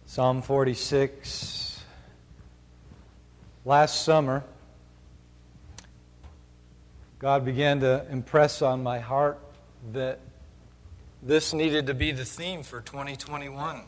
Psalm 46. Last summer, God began to impress on my heart that this needed to be the theme for 2021.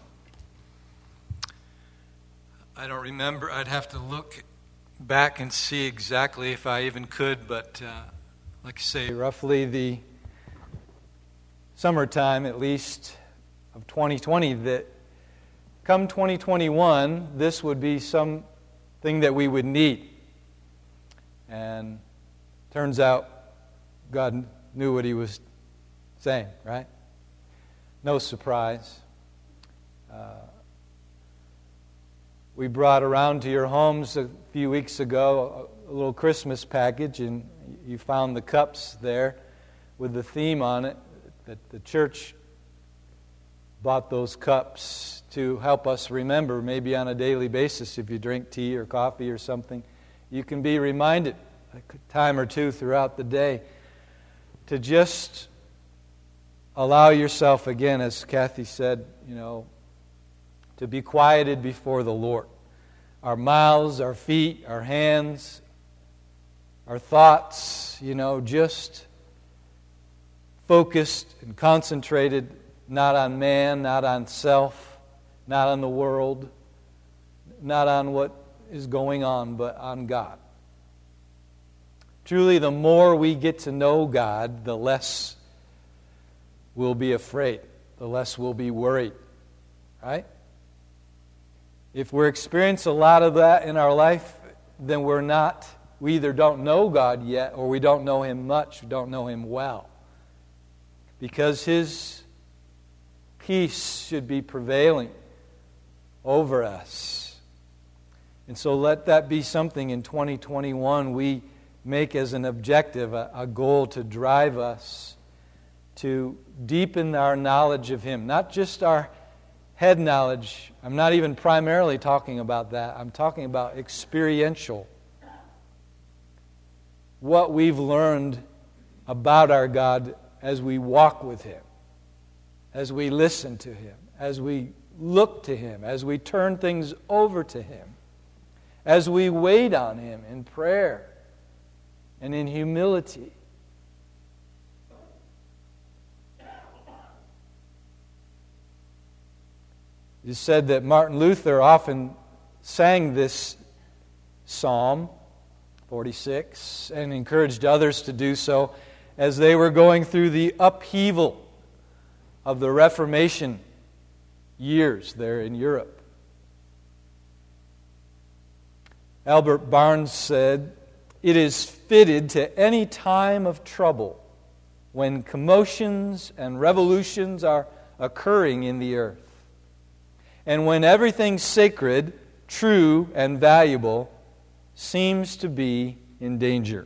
I don't remember. I'd have to look back and see exactly if I even could, but like I say, roughly the summertime, at least, of 2020, that come 2021, this would be something that we would need. And turns out God knew what He was saying, right? No surprise. We brought around to your homes a few weeks ago a little Christmas package, and you found the cups there with the theme on it, that the church bought those cups to help us remember, maybe on a daily basis, if you drink tea or coffee or something, you can be reminded a time or two throughout the day to just allow yourself, again, as Kathy said, to be quieted before the Lord. Our mouths, our feet, our hands, our thoughts, just focused and concentrated, not on man, not on self, not on the world, not on what is going on, but on God. Truly, the more we get to know God, the less we'll be afraid, the less we'll be worried, right? If we're experiencing a lot of that in our life, then we either don't know God yet, or we don't know Him much, we don't know Him well. Because His peace should be prevailing over us. And so let that be something in 2021 we make as an objective, a goal to drive us to deepen our knowledge of Him. Not just our head knowledge. I'm not even primarily talking about that. I'm talking about experiential. What we've learned about our God as we walk with Him, as we listen to Him, as we look to Him, as we turn things over to Him, as we wait on Him in prayer and in humility. It is said that Martin Luther often sang this Psalm 46 and encouraged others to do so as they were going through the upheaval of the Reformation years there in Europe. Albert Barnes said, "It is fitted to any time of trouble when commotions and revolutions are occurring in the earth, and when everything sacred, true, and valuable seems to be in danger."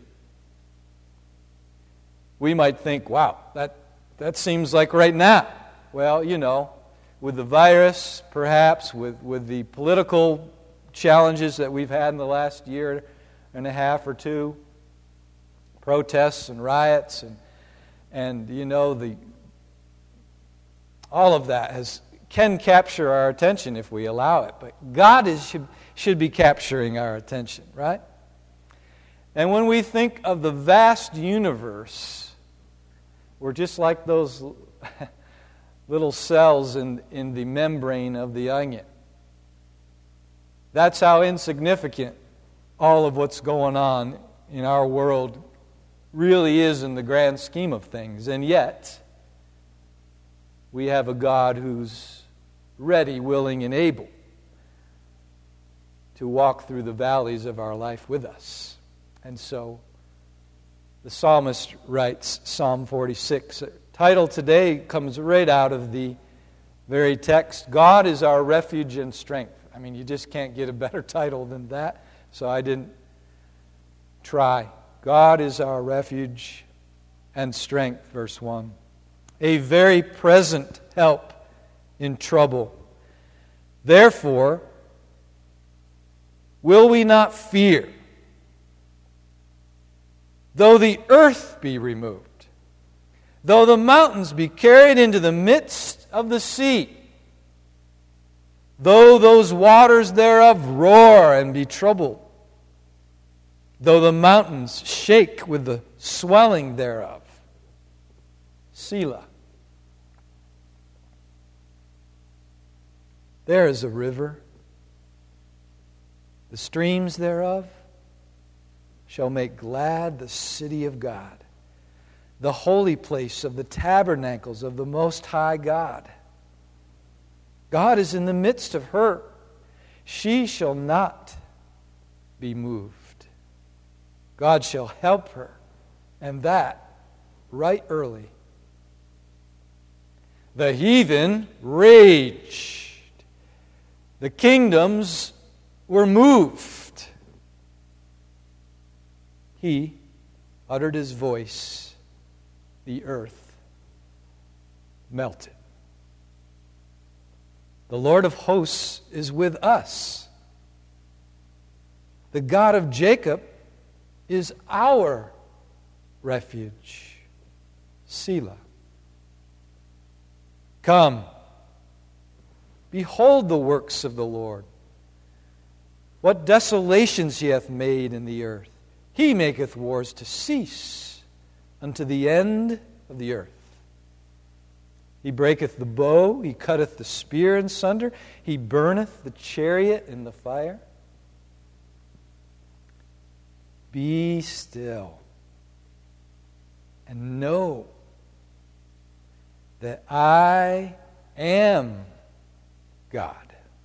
We might think, wow, that seems like right now. Well, with the virus, perhaps, with the political challenges that we've had in the last year and a half or two, protests and riots, and all of that can capture our attention if we allow it. But God should be capturing our attention, right? And when we think of the vast universe, we're just like those little cells in the membrane of the onion. That's how insignificant all of what's going on in our world really is in the grand scheme of things. And yet, we have a God who's ready, willing, and able to walk through the valleys of our life with us. And so, the psalmist writes Psalm 46. The title today comes right out of the very text. God is our refuge and strength. I mean, you just can't get a better title than that, so I didn't try. God is our refuge and strength, verse 1. A very present help in trouble. Therefore, will we not fear, though the earth be removed, though the mountains be carried into the midst of the sea, Though those waters thereof roar and be troubled, though the mountains shake with the swelling thereof. Selah. There is a river. The streams thereof shall make glad the city of God, the holy place of the tabernacles of the Most High God. God is in the midst of her. She shall not be moved. God shall help her, and that right early. The heathen raged. The kingdoms were moved. He uttered his voice. The earth melted. The Lord of hosts is with us. The God of Jacob is our refuge. Selah. Come, behold the works of the Lord. What desolations He hath made in the earth. He maketh wars to cease unto the end of the earth. He breaketh the bow, He cutteth the spear in sunder, He burneth the chariot in the fire. Be still and know that I am God.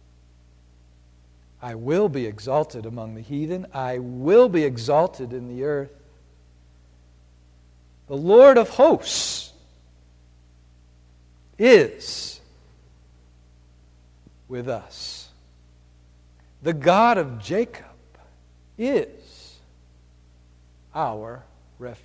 I will be exalted among the heathen. I will be exalted in the earth. The Lord of hosts is with us. The God of Jacob is our refuge.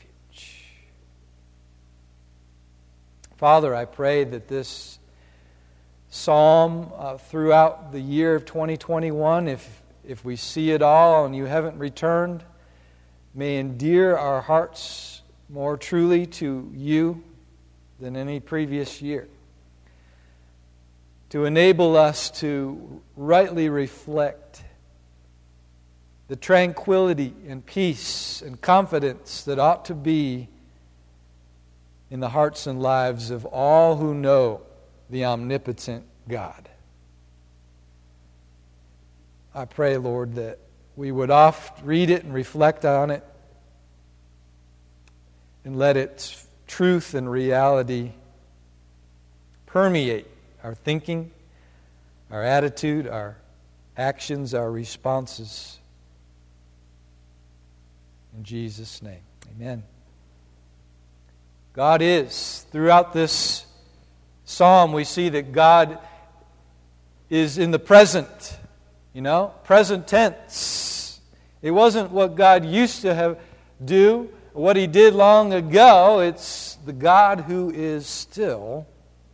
Father, I pray that this psalm throughout the year of 2021, if we see it all and you haven't returned, may endear our hearts more truly to you than any previous year. To enable us to rightly reflect the tranquility and peace and confidence that ought to be in the hearts and lives of all who know the omnipotent God. I pray, Lord, that we would oft read it and reflect on it and let its truth and reality permeate our thinking, our attitude, our actions, our responses. In Jesus' name, amen. God is, throughout this psalm, we see that God is in the present, present tense. It wasn't what God used to do, what He did long ago. It's the God who is still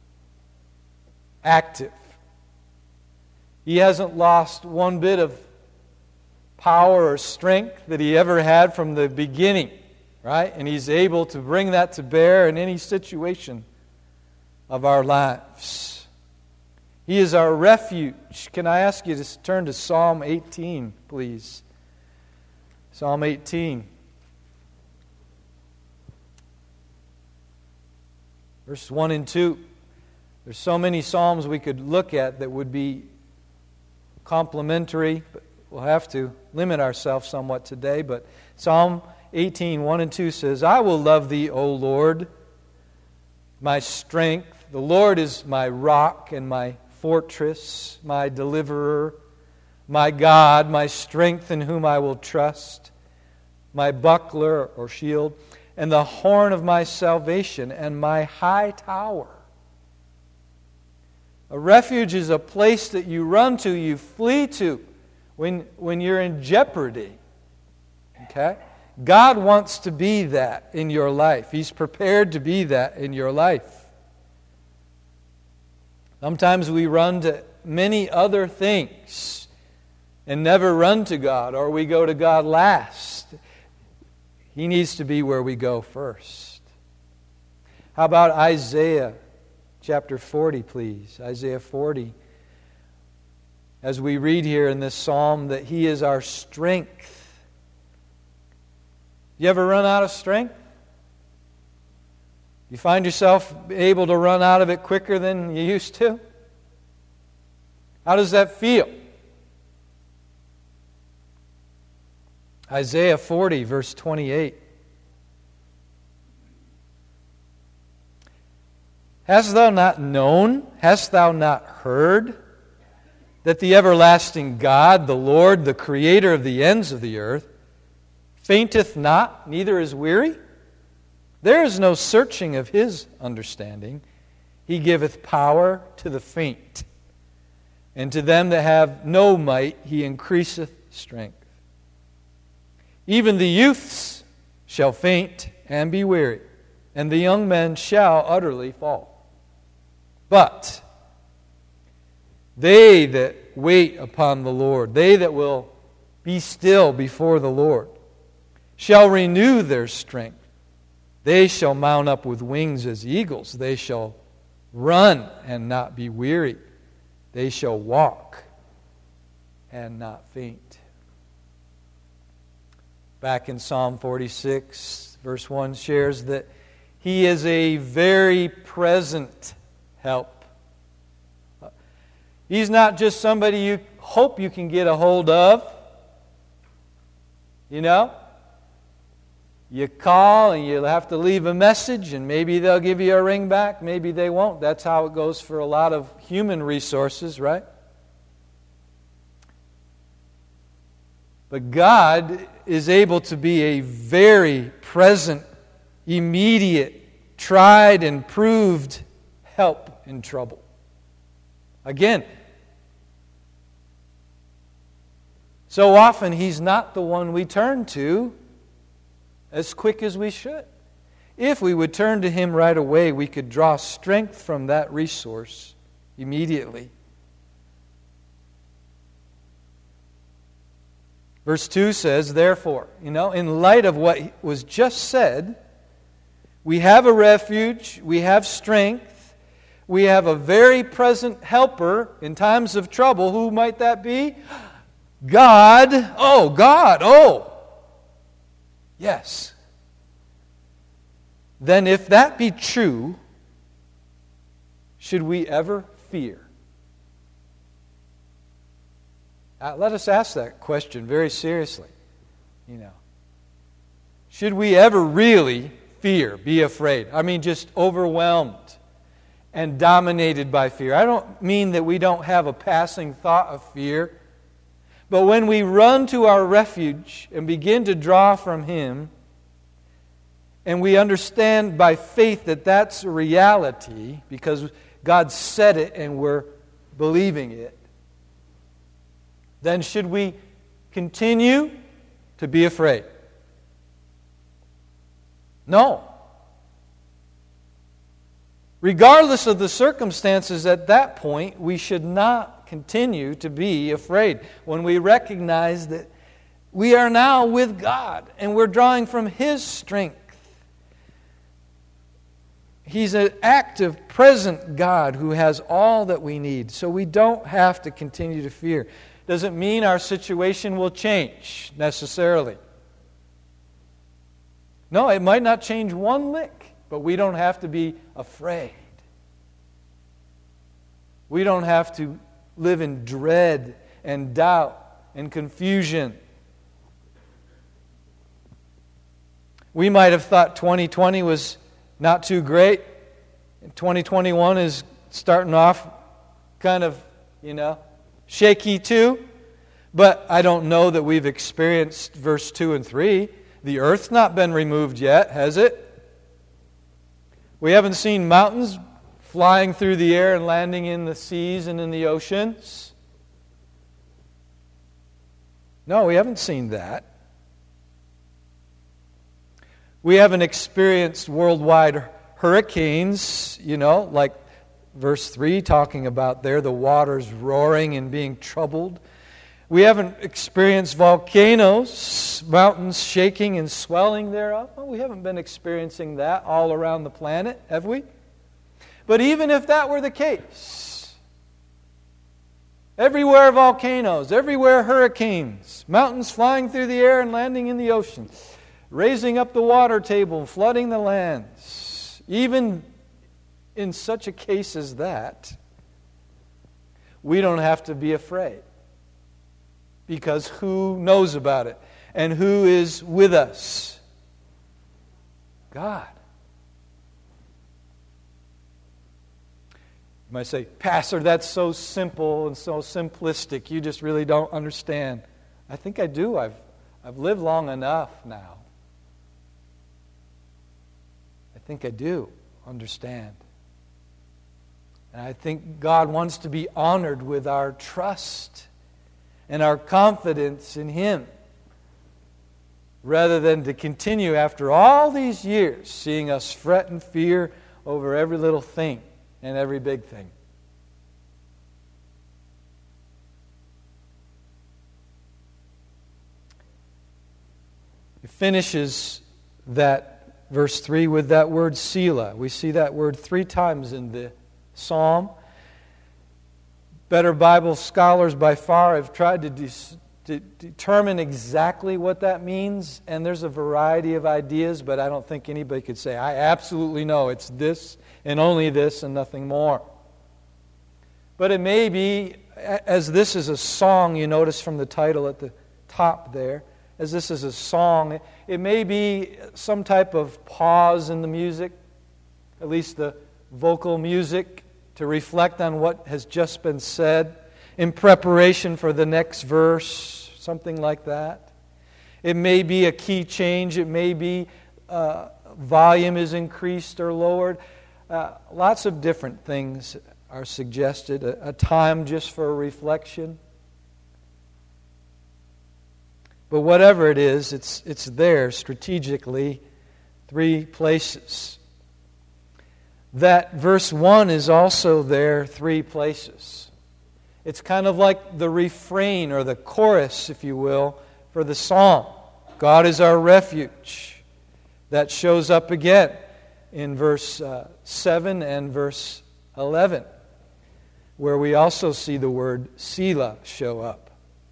active. He hasn't lost one bit of power or strength that He ever had from the beginning, right? And He's able to bring that to bear in any situation of our lives. He is our refuge. Can I ask you to turn to Psalm 18, please? Psalm 18. Verse 1 and 2. There's so many Psalms we could look at that would be complementary, but we'll have to limit ourselves somewhat today. But Psalm 18, 1 and 2 says, I will love Thee, O Lord, my strength. The Lord is my rock and my fortress, my deliverer, my God, my strength in whom I will trust, my buckler or shield, and the horn of my salvation, and my high tower. A refuge is a place that you run to, you flee to when you're in jeopardy. Okay? God wants to be that in your life. He's prepared to be that in your life. Sometimes we run to many other things and never run to God, or we go to God last. He needs to be where we go first. How about Isaiah chapter 40, please? Isaiah 40. as we read here in this psalm, that He is our strength. You ever run out of strength? You find yourself able to run out of it quicker than you used to? How does that feel? Isaiah 40, verse 28. Hast thou not known, hast thou not heard, that the everlasting God, the Lord, the Creator of the ends of the earth, fainteth not, neither is weary? There is no searching of His understanding. He giveth power to the faint, and to them that have no might He increaseth strength. Even the youths shall faint and be weary, and the young men shall utterly fall. But they that wait upon the Lord, they that will be still before the Lord, shall renew their strength. They shall mount up with wings as eagles. They shall run and not be weary. They shall walk and not faint. Back in Psalm 46, verse 1 shares that He is a very present help. He's not just somebody you hope you can get a hold of. You know? You call and you'll have to leave a message, and maybe they'll give you a ring back, maybe they won't. That's how it goes for a lot of human resources, right? But God is able to be a very present, immediate, tried and proved help in trouble. Again, so often He's not the one we turn to as quick as we should. If we would turn to Him right away, we could draw strength from that resource immediately. Verse 2 says, therefore, in light of what was just said, we have a refuge, we have strength, we have a very present helper in times of trouble. Who might that be? God. Oh, God. Oh. Yes. Then if that be true, should we ever fear? Let us ask that question very seriously. Should we ever really fear, be afraid? I mean, just overwhelmed and dominated by fear. I don't mean that we don't have a passing thought of fear. But when we run to our refuge and begin to draw from Him, and we understand by faith that that's a reality because God said it and we're believing it, then should we continue to be afraid? No. Regardless of the circumstances at that point, we should not continue to be afraid when we recognize that we are now with God and we're drawing from His strength. He's an active, present God who has all that we need. So we don't have to continue to fear. Doesn't mean our situation will change necessarily. No, it might not change one lick, but we don't have to be afraid. We don't have to live in dread and doubt and confusion. We might have thought 2020 was not too great. 2021 is starting off kind of, shaky too. But I don't know that we've experienced verse 2 and 3. The earth's not been removed yet, has it? We haven't seen mountains flying through the air and landing in the seas and in the oceans. No, we haven't seen that. We haven't experienced worldwide hurricanes, like verse 3 talking about there, the waters roaring and being troubled. We haven't experienced volcanoes, mountains shaking and swelling thereof. Well, we haven't been experiencing that all around the planet, have we? But even if that were the case, Everywhere volcanoes, everywhere hurricanes, mountains flying through the air and landing in the ocean, raising up the water table, flooding the lands. Even in such a case as that, we don't have to be afraid. Because who knows about it? And who is with us? God. You might say, Pastor, that's so simple and so simplistic. You just really don't understand. I think I do. I've lived long enough now. I think I do understand. And I think God wants to be honored with our trust and our confidence in Him, rather than to continue after all these years seeing us fret and fear over every little thing and every big thing. It finishes that verse 3 with that word Selah. We see that word 3 times in the psalm. Better Bible scholars by far have tried to determine exactly what that means, and there's a variety of ideas, but I don't think anybody could say, I absolutely know it's this and only this and nothing more. But it may be, as this is a song, you notice from the title at the top there, as this is a song, it may be some type of pause in the music, at least the vocal music, to reflect on what has just been said in preparation for the next verse, something like that. It may be a key change. It may be volume is increased or lowered. Lots of different things are suggested. A time just for reflection. But whatever it is, it's there strategically, 3 places. That verse 1 is also there 3 places. It's kind of like the refrain or the chorus, if you will, for the psalm. God is our refuge. That shows up again in verse 7 and verse 11, where we also see the word Selah show up.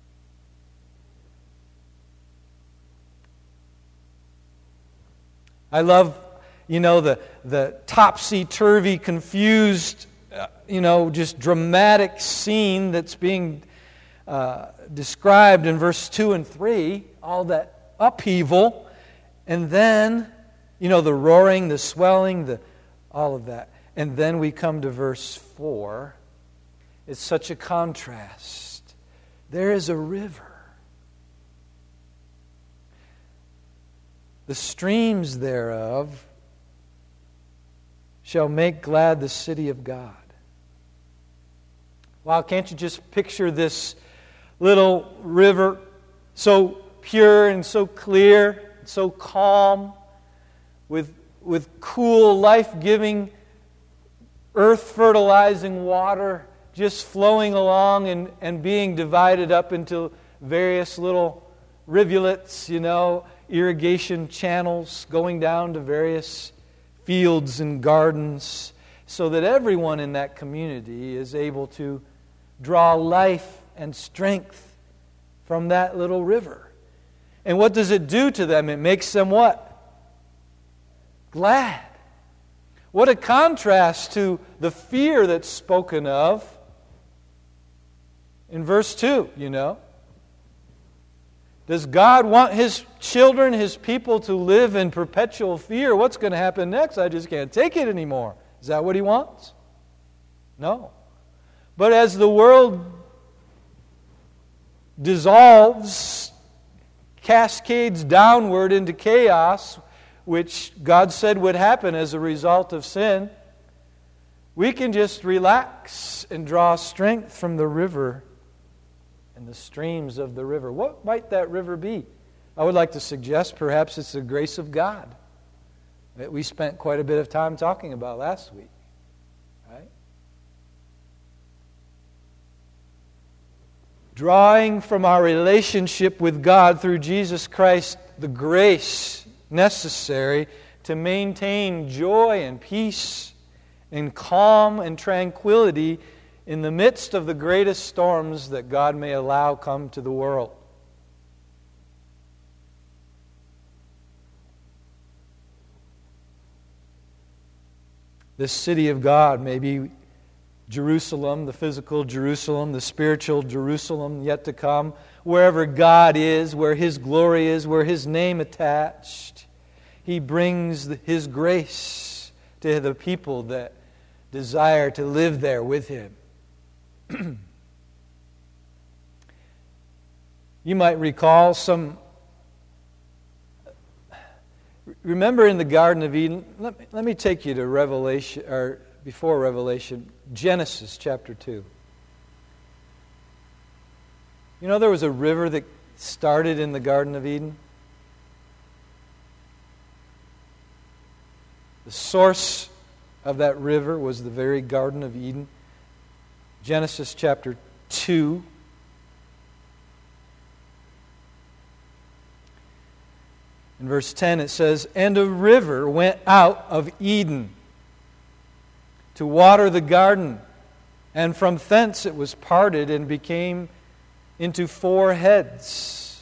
I love, the topsy-turvy, confused, just dramatic scene that's being described in verse 2 and 3, all that upheaval, and then, the roaring, the swelling, all of that. And then we come to verse 4. It's such a contrast. There is a river. The streams thereof shall make glad the city of God. Wow, can't you just picture this little river, so pure and so clear, so calm, with cool, life-giving, earth-fertilizing water just flowing along and being divided up into various little rivulets, irrigation channels going down to various fields and gardens, so that everyone in that community is able to draw life and strength from that little river. And what does it do to them? It makes them what? Glad. What a contrast to the fear that's spoken of in verse 2, Does God want His children, His people, to live in perpetual fear? What's going to happen next? I just can't take it anymore. Is that what He wants? No. But as the world dissolves, cascades downward into chaos, which God said would happen as a result of sin, we can just relax and draw strength from the river and the streams of the river. What might that river be? I would like to suggest perhaps it's the grace of God that we spent quite a bit of time talking about last week. Right? Drawing from our relationship with God through Jesus Christ the grace necessary to maintain joy and peace and calm and tranquility in the midst of the greatest storms that God may allow come to the world. This city of God may be Jerusalem, the physical Jerusalem, the spiritual Jerusalem yet to come, wherever God is, where His glory is, where His name attached. He brings His grace to the people that desire to live there with Him. You might recall remember in the Garden of Eden, let me take you to Revelation, or before Revelation, Genesis chapter 2. You know there was a river that started in the Garden of Eden? The source of that river was the very Garden of Eden. Genesis chapter 2. In verse 10 it says, "And a river went out of Eden to water the garden, and from thence it was parted and became into 4 heads."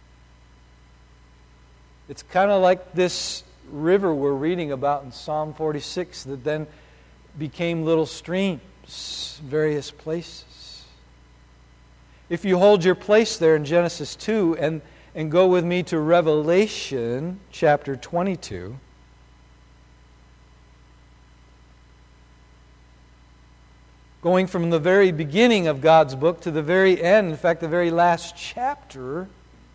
It's kind of like this river we're reading about in Psalm 46 that then became little streams in various places. If you hold your place there in Genesis 2 and go with me to Revelation chapter 22. Going from the very beginning of God's book to the very end, in fact, the very last chapter.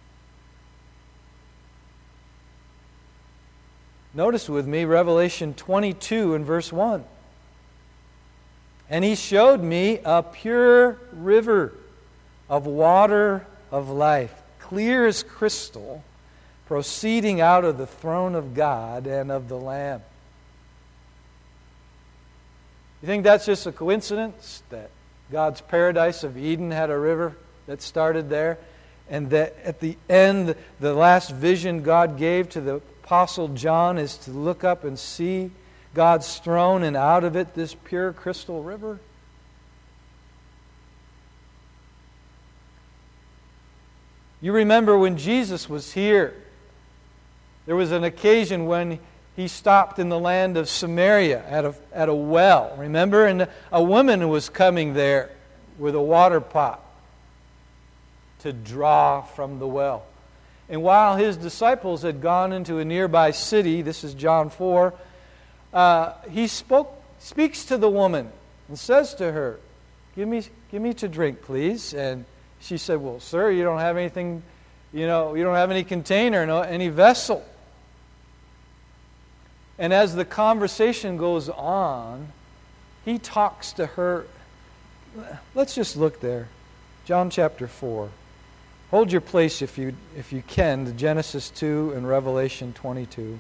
Notice with me Revelation 22 and verse 1. "And He showed me a pure river of water of life, clear as crystal, proceeding out of the throne of God and of the Lamb." You think that's just a coincidence that God's paradise of Eden had a river that started there, and that at the end, the last vision God gave to the Apostle John is to look up and see God's throne, and out of it this pure crystal river? You remember when Jesus was here, there was an occasion when He stopped in the land of Samaria at a well, remember? And a woman was coming there with a water pot to draw from the well. And while His disciples had gone into a nearby city, this is John 4, He speaks to the woman and says to her, give me to drink, please. And she said, "Well, sir, you don't have anything, you don't have any container, any vessel." And as the conversation goes on, He talks to her. Let's just look there. John chapter 4. Hold your place if you can to Genesis 2 and Revelation 22.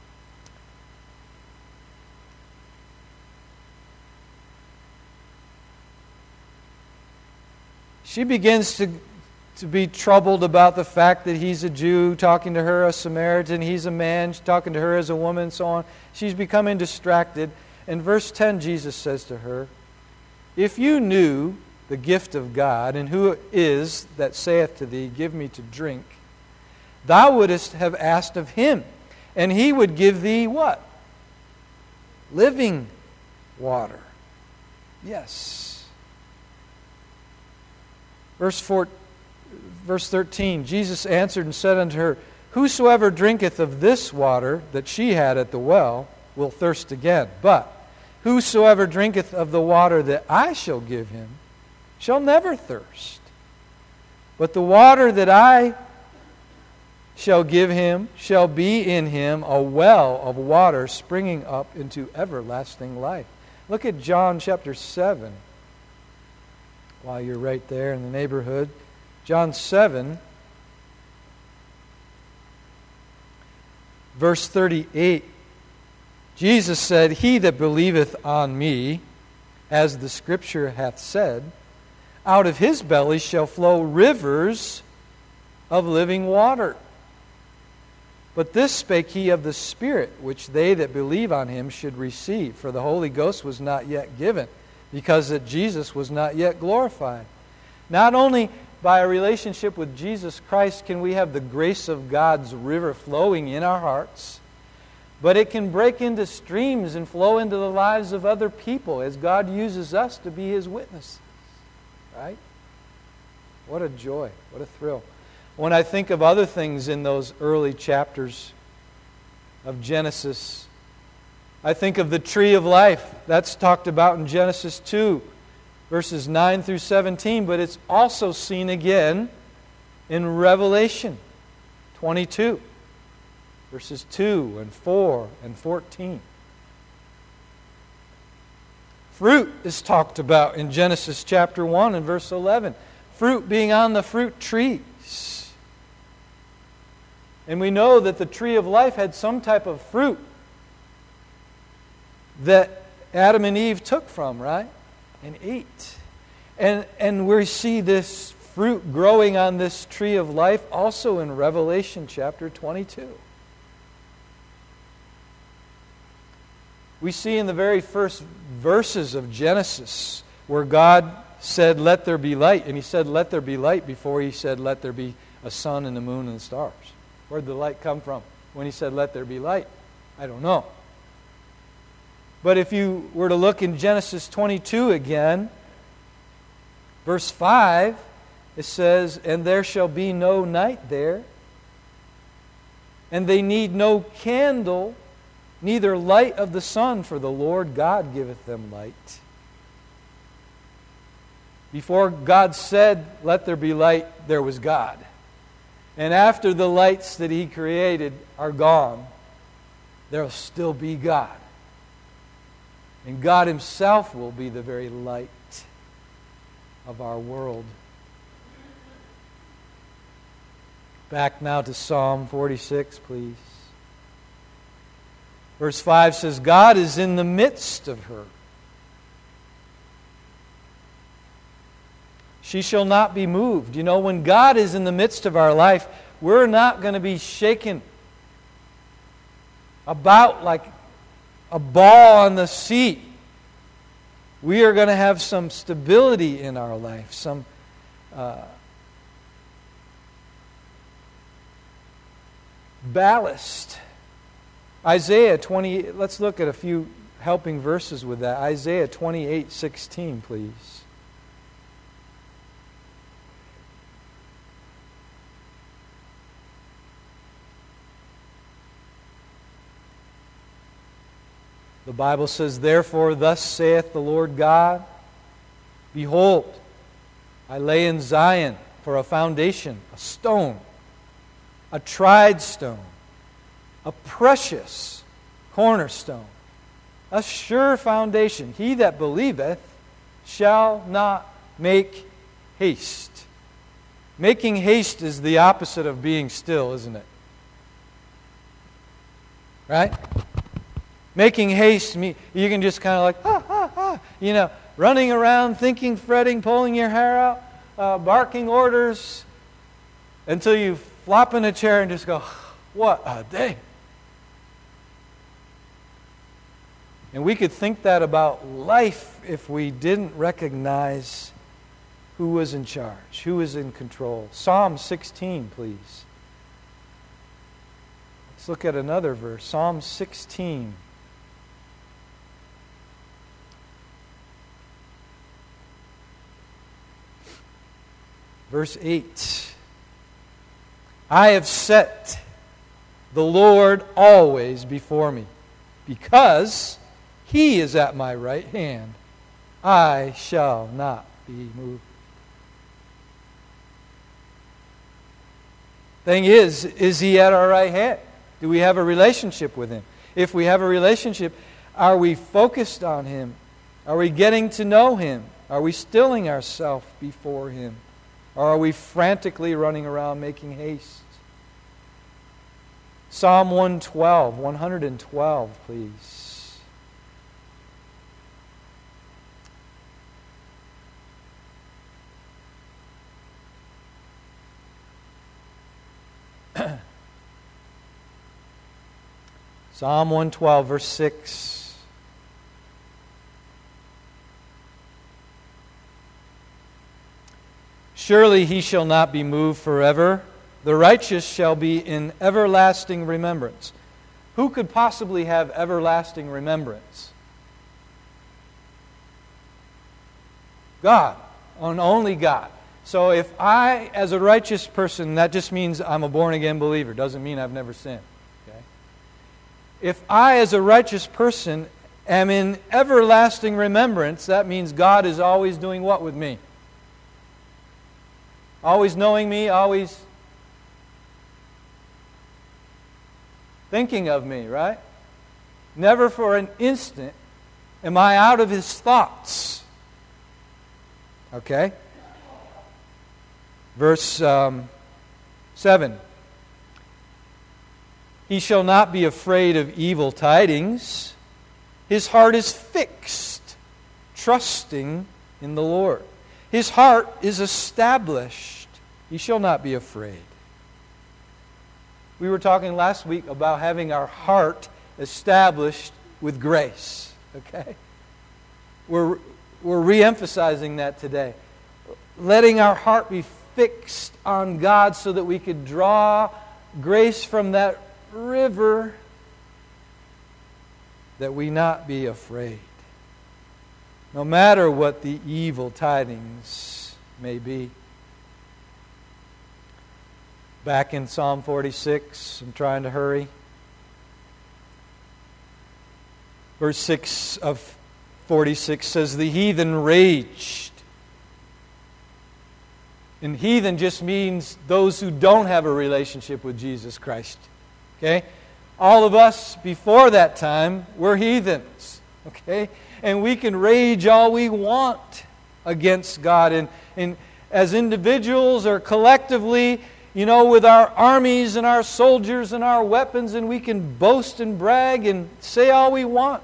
She begins to be troubled about the fact that he's a Jew, talking to her, a Samaritan, he's a man, talking to her as a woman, and so on. She's becoming distracted. In verse 10, Jesus says to her, "If you knew the gift of God, and who it is that saith to thee, Give me to drink, thou wouldest have asked of Him, and He would give thee" what? "Living water." Yes. Verse 13, Jesus answered and said unto her, "Whosoever drinketh of this water that she had at the well will thirst again. But whosoever drinketh of the water that I shall give him shall never thirst. But the water that I shall give him shall be in him a well of water springing up into everlasting life." Look at John chapter 7. While you're right there in the neighborhood. John 7, verse 38. Jesus said, "He that believeth on me, as the Scripture hath said, out of his belly shall flow rivers of living water. But this spake he of the Spirit, which they that believe on him should receive. For the Holy Ghost was not yet given, because that Jesus was not yet glorified. Not only by a relationship with Jesus Christ can we have the grace of God's river flowing in our hearts, but it can break into streams and flow into the lives of other people as God uses us to be His witnesses. Right? What a joy. What a thrill. When I think of other things in those early chapters of Genesis, I think of the tree of life. That's talked about in Genesis 2, verses 9 through 17, but it's also seen again in Revelation 22, verses 2 and 4 and 14. Fruit is talked about in Genesis chapter 1 and verse 11. Fruit being on the fruit trees. And we know that the tree of life had some type of fruit that Adam and Eve took from, right? And ate. And we see this fruit growing on this tree of life also in Revelation chapter 22. We see in the very first verses of Genesis where God said, "Let there be light." And He said, "Let there be light," before He said, "Let there be a sun and the moon and the stars." Where did the light come from when He said, "Let there be light"? I don't know. But if you were to look in Genesis 22 again, verse 5, it says, "And there shall be no night there, and they need no candle, neither light of the sun, for the Lord God giveth them light." Before God said, "Let there be light," there was God. And after the lights that He created are gone, there will still be God. And God Himself will be the very light of our world. Back now to Psalm 46, please. Verse 5 says, "God is in the midst of her. She shall not be moved." You know, when God is in the midst of our life, we're not going to be shaken about like a ball on the seat. We are going to have some stability in our life, some ballast. Isaiah 20, let's look at a few helping verses with that. Isaiah 28:16, please. The Bible says, "Therefore thus saith the Lord God, Behold, I lay in Zion for a foundation, a stone, a tried stone, a precious cornerstone, a sure foundation. He that believeth shall not make haste." Making haste is the opposite of being still, isn't it? Right? Making haste, you can just kind of like, running around, thinking, fretting, pulling your hair out, barking orders, until you flop in a chair and just go, "What a day." And we could think that about life if we didn't recognize who was in charge, who was in control. Psalm 16, please. Let's look at another verse. Psalm 16. Verse 8. "I have set the Lord always before me. Because He is at my right hand, I shall not be moved." Thing is He at our right hand? Do we have a relationship with Him? If we have a relationship, are we focused on Him? Are we getting to know Him? Are we stilling ourselves before Him? Or are we frantically running around making haste? Psalm 112, please. Psalm 112, verse 6. Surely he shall not be moved forever. The righteous shall be in everlasting remembrance. Who could possibly have everlasting remembrance? God, and only God. So if I, as a righteous person, that just means I'm a born-again believer. Doesn't mean I've never sinned. Okay? If I, as a righteous person, am in everlasting remembrance, that means God is always doing what with me? Always knowing me, always thinking of me, right? Never for an instant am I out of His thoughts. Okay? Verse 7. He shall not be afraid of evil tidings. His heart is fixed, trusting in the Lord. His heart is established. He shall not be afraid. We were talking last week about having our heart established with grace. Okay? We're re-emphasizing that today. Letting our heart be fixed on God so that we could draw grace from that river, that we not be afraid. No matter what the evil tidings may be. Back in Psalm 46, I'm trying to hurry. Verse 6 of 46 says, the heathen raged. And heathen just means those who don't have a relationship with Jesus Christ. Okay? All of us before that time were heathens. Okay? And we can rage all we want against God. And as individuals or collectively, with our armies and our soldiers and our weapons, and we can boast and brag and say all we want.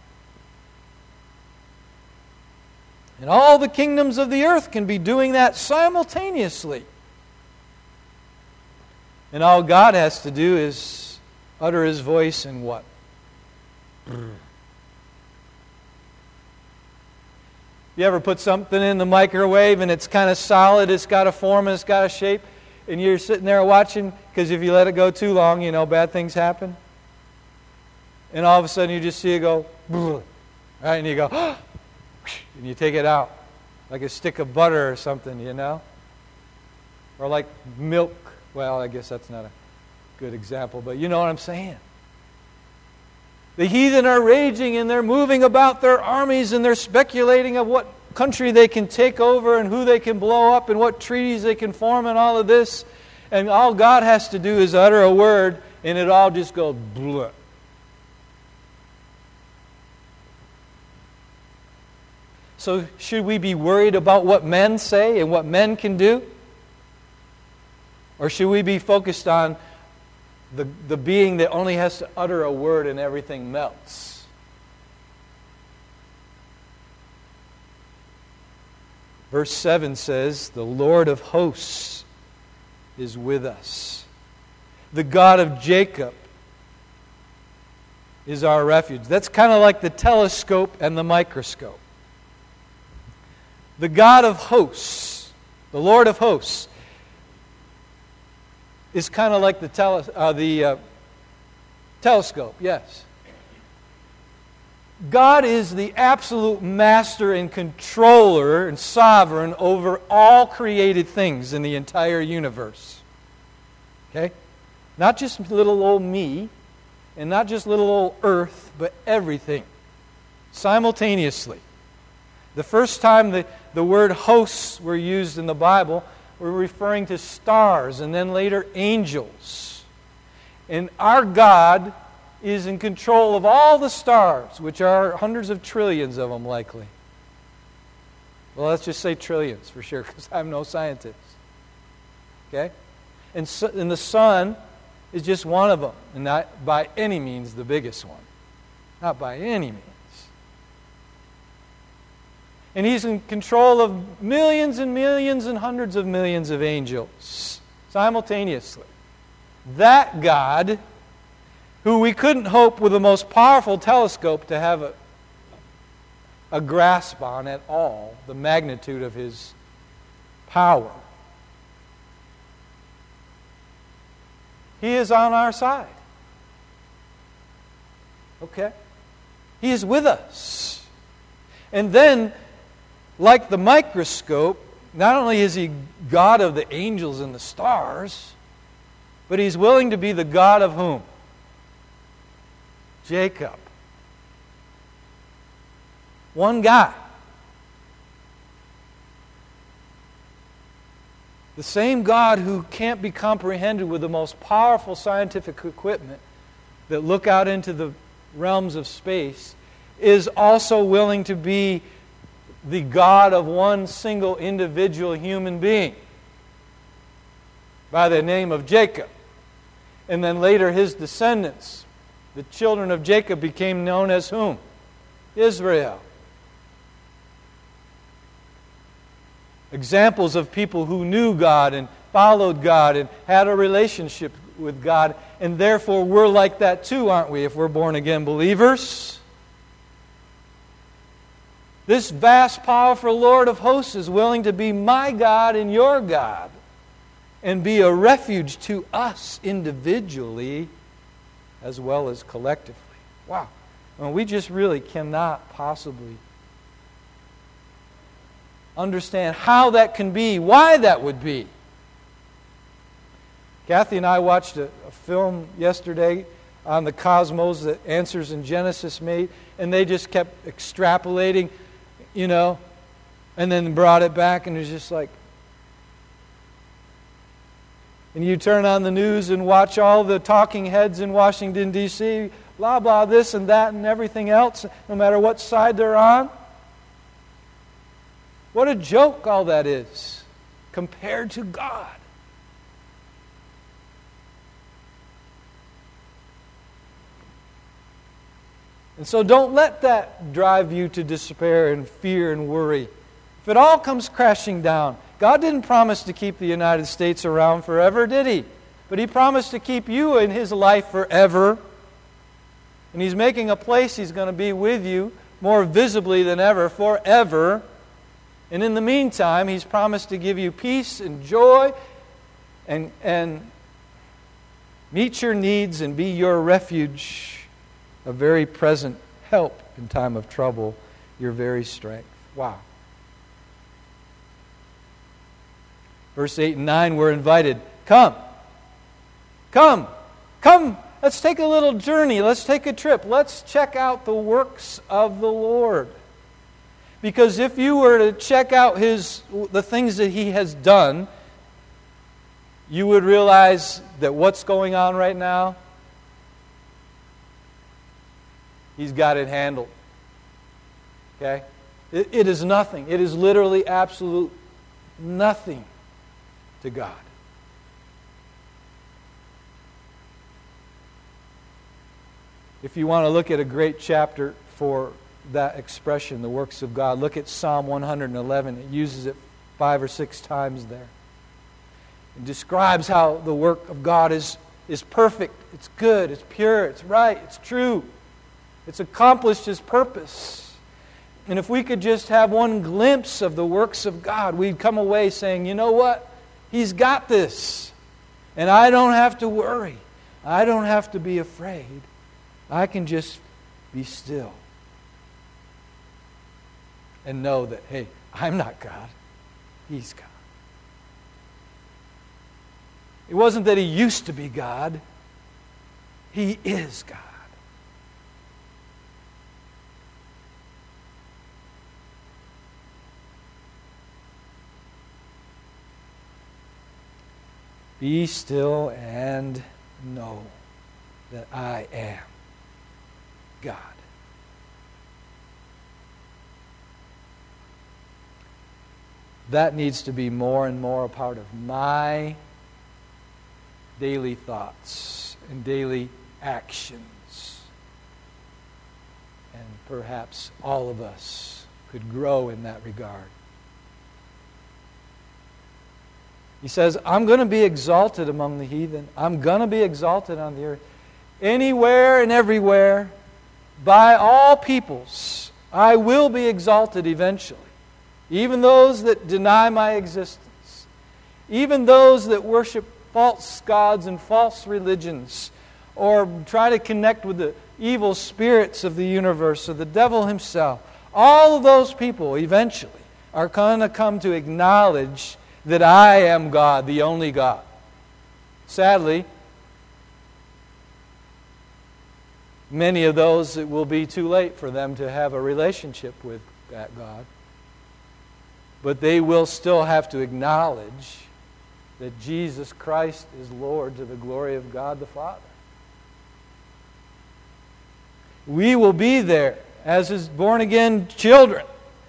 And all the kingdoms of the earth can be doing that simultaneously. And all God has to do is utter His voice and what? You ever put something in the microwave and it's kind of solid, it's got a form and it's got a shape, and you're sitting there watching, because if you let it go too long, bad things happen. And all of a sudden you just see it go, right, and you go, and you take it out, like a stick of butter or something, Or like milk. Well, I guess that's not a good example, but you know what I'm saying. The heathen are raging and they're moving about their armies and they're speculating of what country they can take over and who they can blow up and what treaties they can form and all of this. And all God has to do is utter a word and it all just goes blah. So should we be worried about what men say and what men can do? Or should we be focused on the being that only has to utter a word and everything melts? Verse 7 says, the Lord of hosts is with us. The God of Jacob is our refuge. That's kind of like the telescope and the microscope. The God of hosts, the Lord of hosts, is kind of like the telescope, yes. God is the absolute master and controller and sovereign over all created things in the entire universe. Okay? Not just little old me, and not just little old earth, but everything. Simultaneously. The first time the word hosts were used in the Bible, we're referring to stars and then later angels. And our God is in control of all the stars, which are hundreds of trillions of them likely. Well, let's just say trillions for sure, because I'm no scientist. Okay? And the sun is just one of them, and not by any means the biggest one. Not by any means. And He's in control of millions and millions and hundreds of millions of angels simultaneously. That God, who we couldn't hope with the most powerful telescope to have a grasp on at all, the magnitude of His power. He is on our side. Okay? He is with us. And then, like the microscope, not only is He God of the angels and the stars, but He's willing to be the God of whom? Jacob. One guy. The same God who can't be comprehended with the most powerful scientific equipment that look out into the realms of space is also willing to be the God of one single individual human being by the name of Jacob. And then later his descendants, the children of Jacob, became known as whom? Israel. Examples of people who knew God and followed God and had a relationship with God. And therefore we're like that too, aren't we, if we're born again believers? This vast, powerful Lord of hosts is willing to be my God and your God and be a refuge to us individually as well as collectively. Wow. Well, we just really cannot possibly understand how that can be, why that would be. Kathy and I watched a film yesterday on the cosmos that Answers in Genesis made, and they just kept extrapolating, and then brought it back, and it was just like... And you turn on the news and watch all the talking heads in Washington, D.C., blah, blah, this and that and everything else, no matter what side they're on. What a joke all that is compared to God. And so don't let that drive you to despair and fear and worry. If it all comes crashing down, God didn't promise to keep the United States around forever, did He? But He promised to keep you in His life forever. And He's making a place He's going to be with you more visibly than ever, forever. And in the meantime, He's promised to give you peace and joy and meet your needs and be your refuge, a very present help in time of trouble, your very strength. Wow. Verse 8 and 9, we're invited. Come. Let's take a little journey. Let's take a trip. Let's check out the works of the Lord. Because if you were to check out the things that He has done, you would realize that what's going on right now, He's got it handled. Okay? It is nothing. It is literally absolute nothing to God. If you want to look at a great chapter for that expression, the works of God, look at Psalm 111. It uses it 5 or 6 times there. It describes how the work of God is perfect, it's good, it's pure, it's right, it's true. It's accomplished His purpose. And if we could just have one glimpse of the works of God, we'd come away saying, you know what? He's got this. And I don't have to worry. I don't have to be afraid. I can just be still. And know that, hey, I'm not God. He's God. It wasn't that He used to be God. He is God. Be still and know that I am God. That needs to be more and more a part of my daily thoughts and daily actions. And perhaps all of us could grow in that regard. He says, I'm going to be exalted among the heathen. I'm going to be exalted on the earth. Anywhere and everywhere, by all peoples, I will be exalted eventually. Even those that deny my existence. Even those that worship false gods and false religions, or try to connect with the evil spirits of the universe or the devil himself, all of those people eventually are going to come to acknowledge that I am God, the only God. Sadly, many of those, it will be too late for them to have a relationship with that God. But they will still have to acknowledge that Jesus Christ is Lord to the glory of God the Father. We will be there as His born-again children,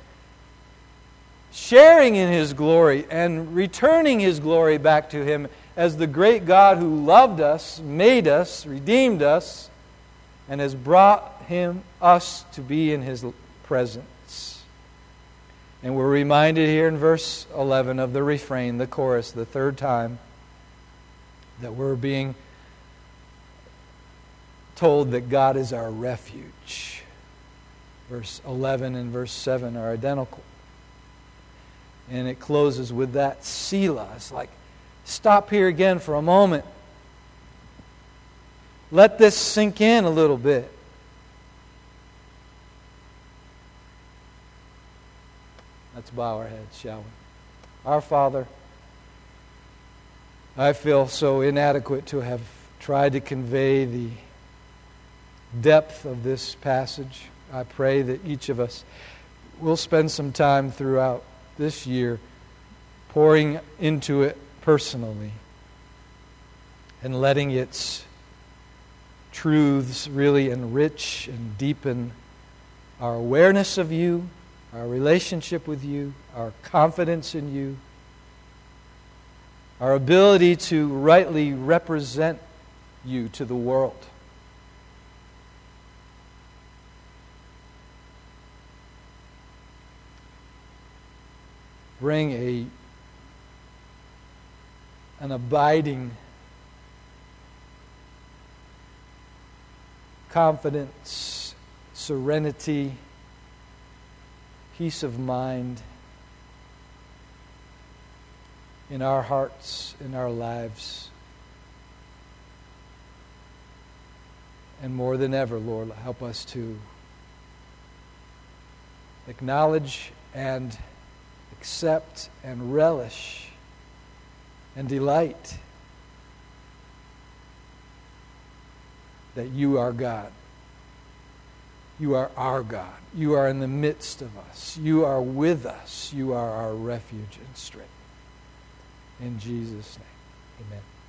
sharing in His glory and returning His glory back to Him as the great God who loved us, made us, redeemed us, and has brought us to be in His presence. And we're reminded here in verse 11 of the refrain, the chorus, the third time, that we're being told that God is our refuge. Verse 11 and verse 7 are identical. And it closes with that Selah. It's like, stop here again for a moment. Let this sink in a little bit. Let's bow our heads, shall we? Our Father, I feel so inadequate to have tried to convey the depth of this passage. I pray that each of us will spend some time throughout this year pouring into it personally and letting its truths really enrich and deepen our awareness of You, our relationship with You, our confidence in You, our ability to rightly represent You to the world. Bring an abiding confidence, serenity, peace of mind in our hearts, in our lives. And more than ever, Lord, help us to acknowledge and accept and relish and delight that You are God. You are our God. You are in the midst of us. You are with us. You are our refuge and strength. In Jesus' name, amen.